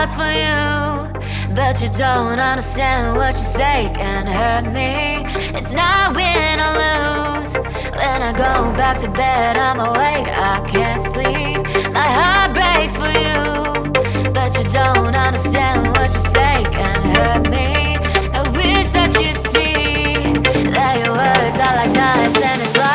thoughts for you, but you don't understand what you say can hurt me. It's not win or lose. When I go back to bed, I'm awake, I can't sleep. My heart breaks for you, but you don't understand what you say can hurt me. I wish that you see that your words are like knives and it's like